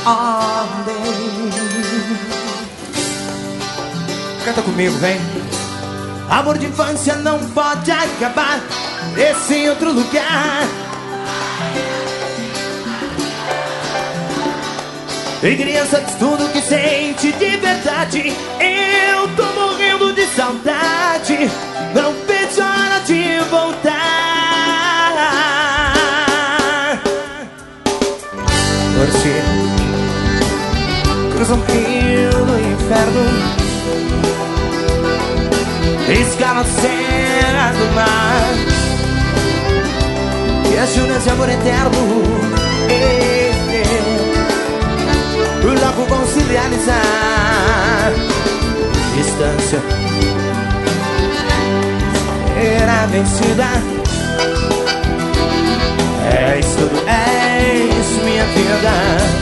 ordem. Canta comigo, vem. Amor de infância não pode acabar esse em outro lugar. E criança diz tudo que sente de verdade. Eu tô morrendo de saudade. Não vejo a hora de voltar. Você cruza um rio do inferno, escala a serra do mar, e as juras de amor eterno logo vão se realizar. Distância será vencida. És tudo, és minha vida.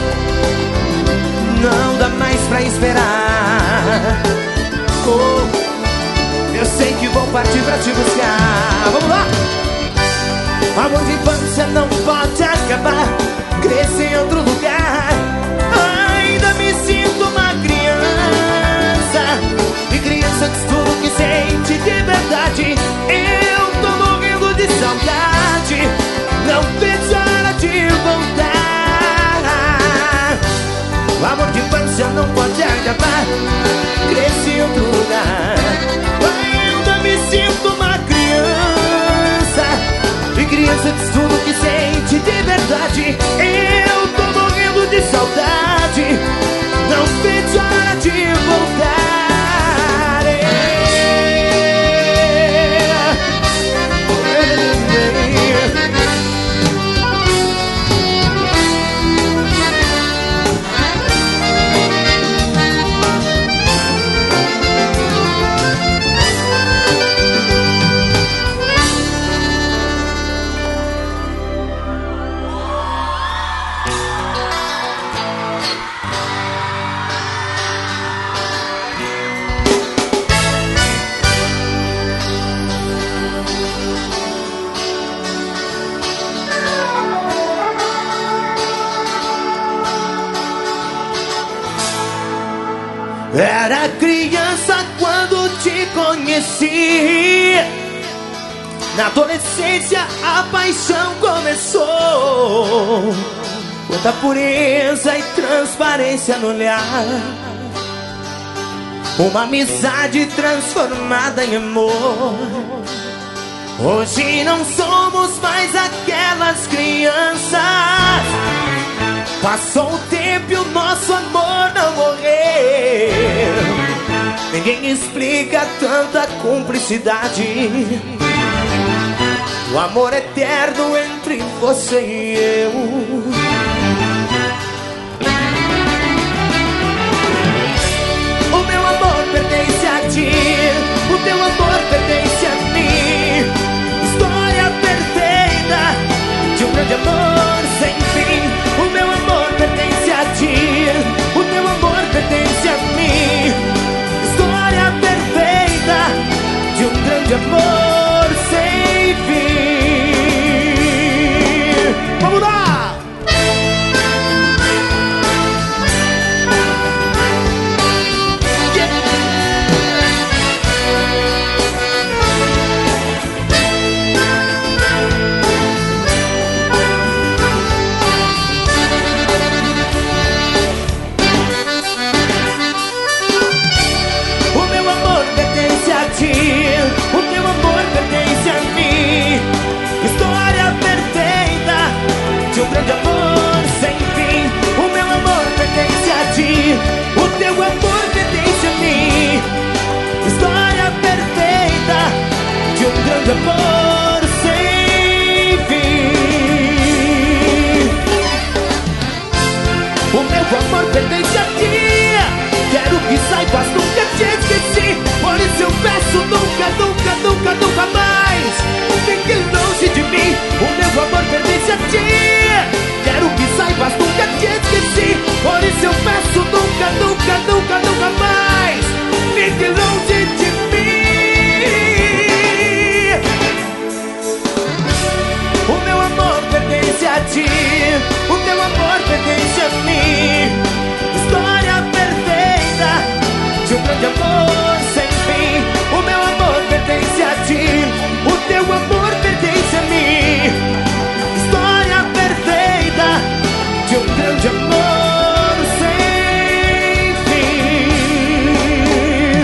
Não dá mais pra esperar. Oh, eu sei que vou partir pra te buscar. Vamos lá! Amor de infância não pode acabar. Crescer em outro lugar. Ainda me sinto uma criança. E criança diz tudo que sente de verdade. Eu tô morrendo de saudade. Não vejo a hora de voltar. O amor de infância não pode acabar. Cresci em outro lugar. Ainda me sinto uma criança. E criança diz tudo que sente de verdade. Eu tô morrendo de saudade. Não vejo a hora de voltar. Era criança quando te conheci. Na adolescência a paixão começou. Quanta pureza e transparência no olhar. Uma amizade transformada em amor. Hoje não somos mais aquelas crianças. Passou o tempo e o nosso amor não morreu. Ninguém explica tanta cumplicidade. O amor eterno entre você e eu. O meu amor pertence a ti. O teu amor pertence a mim. História perfeita de um grande amor sem fim. O meu amor pertence a ti. O teu amor pertence a mim. História perfeita de um grande amor sem fim. Vamos lá! O teu amor pertence a mim. História perfeita de um grande amor sem fim. O meu amor pertence a ti. O teu amor pertence a mim. História perfeita de um grande amor sem fim. O meu amor pertence a ti. Quero que saibas, nunca te esqueci. Por isso eu peço nunca, nunca, nunca, nunca mais fique longe de mim. O meu amor pertence a ti. Quero que saibas, nunca te esqueci. Por isso eu peço nunca, nunca, nunca, nunca mais fique longe de mim. O meu amor pertence a ti. O teu amor pertence a mim. pertence a ti, o teu amor pertence a mim. História perfeita de um grande amor sem fim.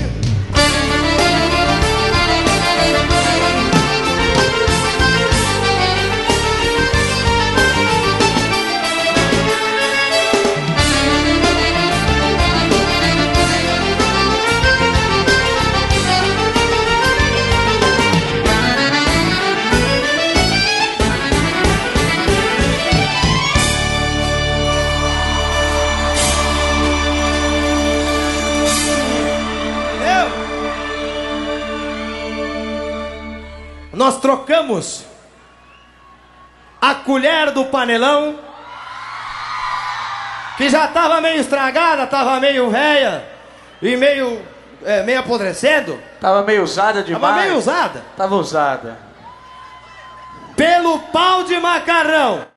Nós trocamos a colher do panelão, que já tava meio estragada, tava meio velha e meio apodrecendo. Tava meio usada demais. Tava meio usada. Tava usada. Pelo pau de macarrão.